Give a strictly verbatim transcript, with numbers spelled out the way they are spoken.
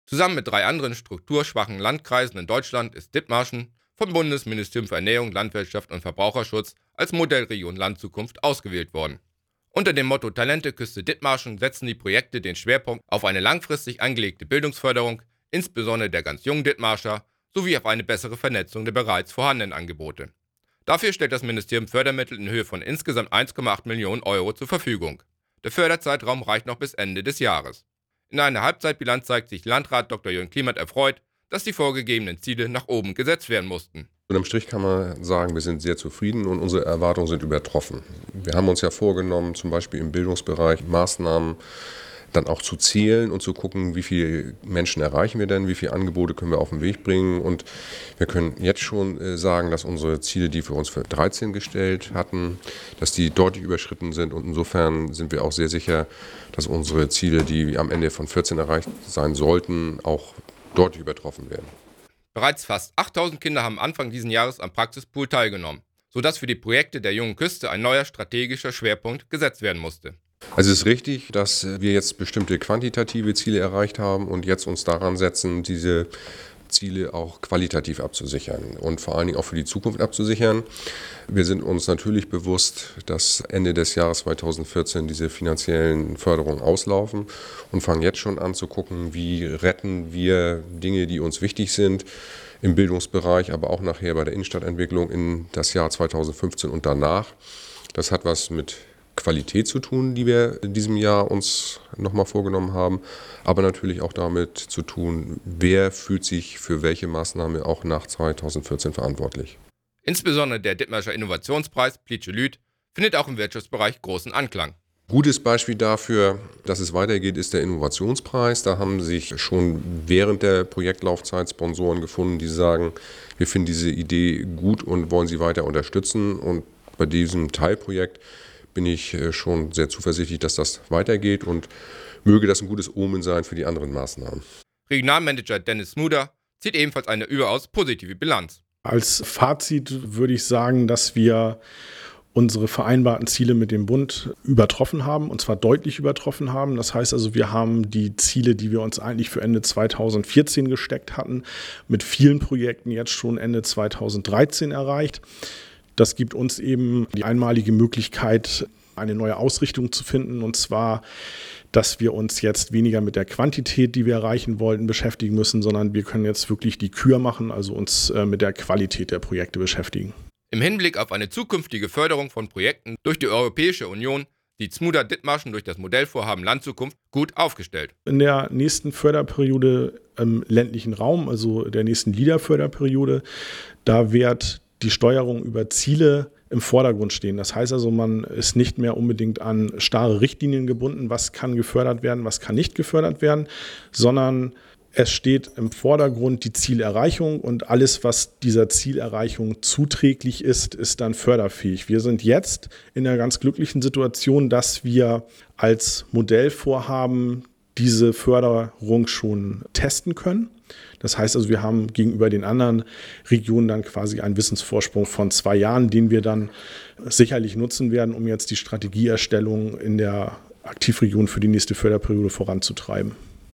Zusammen mit drei anderen strukturschwachen Landkreisen in Deutschland ist Dithmarschen vom Bundesministerium für Ernährung, Landwirtschaft und Verbraucherschutz als Modellregion Landzukunft ausgewählt worden. Unter dem Motto Talente Küste Dithmarschen setzen die Projekte den Schwerpunkt auf eine langfristig angelegte Bildungsförderung, insbesondere der ganz jungen Dithmarscher, sowie auf eine bessere Vernetzung der bereits vorhandenen Angebote. Dafür stellt das Ministerium Fördermittel in Höhe von insgesamt eins Komma acht Millionen Euro zur Verfügung. Der Förderzeitraum reicht noch bis Ende des Jahres. In einer Halbzeitbilanz zeigt sich Landrat Doktor Jürgen Klimert erfreut, dass die vorgegebenen Ziele nach oben gesetzt werden mussten. Unterm Strich kann man sagen, wir sind sehr zufrieden und unsere Erwartungen sind übertroffen. Wir haben uns ja vorgenommen, zum Beispiel im Bildungsbereich Maßnahmen dann auch zu zählen und zu gucken, wie viele Menschen erreichen wir denn, wie viele Angebote können wir auf den Weg bringen. Und wir können jetzt schon sagen, dass unsere Ziele, die wir uns für dreizehn gestellt hatten, dass die deutlich überschritten sind. Und insofern sind wir auch sehr sicher, dass unsere Ziele, die am Ende von vierzehn erreicht sein sollten, auch deutlich übertroffen werden. Bereits fast achttausend Kinder haben Anfang dieses Jahres am Praxispool teilgenommen, sodass für die Projekte der jungen Küste ein neuer strategischer Schwerpunkt gesetzt werden musste. Also es ist richtig, dass wir jetzt bestimmte quantitative Ziele erreicht haben und jetzt uns daran setzen, diese Ziele auch qualitativ abzusichern und vor allen Dingen auch für die Zukunft abzusichern. Wir sind uns natürlich bewusst, dass Ende des Jahres zweitausendvierzehn diese finanziellen Förderungen auslaufen und fangen jetzt schon an zu gucken, wie retten wir Dinge, die uns wichtig sind im Bildungsbereich, aber auch nachher bei der Innenstadtentwicklung in das Jahr zweitausendfünfzehn und danach. Das hat was mit Qualität zu tun, die wir in diesem Jahr uns nochmal vorgenommen haben, aber natürlich auch damit zu tun, wer fühlt sich für welche Maßnahme auch nach zweitausendvierzehn verantwortlich. Insbesondere der Dithmarscher Innovationspreis Plitsche Lüth findet auch im Wirtschaftsbereich großen Anklang. Gutes Beispiel dafür, dass es weitergeht, ist der Innovationspreis. Da haben sich schon während der Projektlaufzeit Sponsoren gefunden, die sagen, wir finden diese Idee gut und wollen sie weiter unterstützen. Und bei diesem Teilprojekt bin ich schon sehr zuversichtlich, dass das weitergeht und möge das ein gutes Omen sein für die anderen Maßnahmen. Regionalmanager Dennis Smuder zieht ebenfalls eine überaus positive Bilanz. Als Fazit würde ich sagen, dass wir unsere vereinbarten Ziele mit dem Bund übertroffen haben, und zwar deutlich übertroffen haben. Das heißt also, wir haben die Ziele, die wir uns eigentlich für Ende zweitausendvierzehn gesteckt hatten, mit vielen Projekten jetzt schon Ende zweitausenddreizehn erreicht. Das gibt uns eben die einmalige Möglichkeit, eine neue Ausrichtung zu finden, und zwar, dass wir uns jetzt weniger mit der Quantität, die wir erreichen wollten, beschäftigen müssen, sondern wir können jetzt wirklich die Kür machen, also uns mit der Qualität der Projekte beschäftigen. Im Hinblick auf eine zukünftige Förderung von Projekten durch die Europäische Union sieht Smuda Dithmarschen durch das Modellvorhaben Landzukunft gut aufgestellt. In der nächsten Förderperiode im ländlichen Raum, also der nächsten LEADER-Förderperiode, da wird die Steuerung über Ziele im Vordergrund stehen. Das heißt also, man ist nicht mehr unbedingt an starre Richtlinien gebunden, was kann gefördert werden, was kann nicht gefördert werden, sondern es steht im Vordergrund die Zielerreichung, und alles, was dieser Zielerreichung zuträglich ist, ist dann förderfähig. Wir sind jetzt in der ganz glücklichen Situation, dass wir als Modellvorhaben diese Förderung schon testen können. Das heißt also, wir haben gegenüber den anderen Regionen dann quasi einen Wissensvorsprung von zwei Jahren, den wir dann sicherlich nutzen werden, um jetzt die Strategieerstellung in der Aktivregion für die nächste Förderperiode voranzutreiben.